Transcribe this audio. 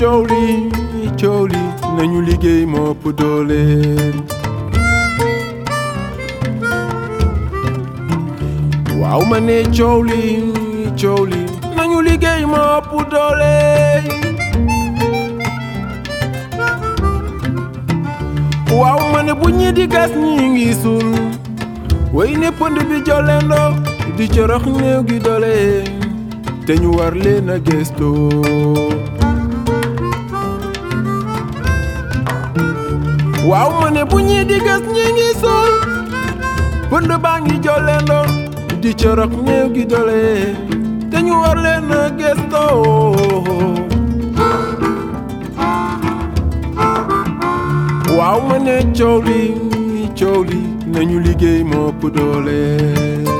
coow li nañu liggéey moo ëpp doole. waaw ma ne coow li nañu liggéey moo ëpp doole. waaw ma ne bu ñi di gas ñi ngi suul way ne pënd bi jolendo di corox néew gi doole te ñu war leen a gëstoo. waaw ma ne bu ñi di gas ñi ngi suul pënd baa ngi jolendo di corox néew gi doole te ñu war leen a gëstoo. waaw ma ne coow li nañu liggéey moo ëpp doole.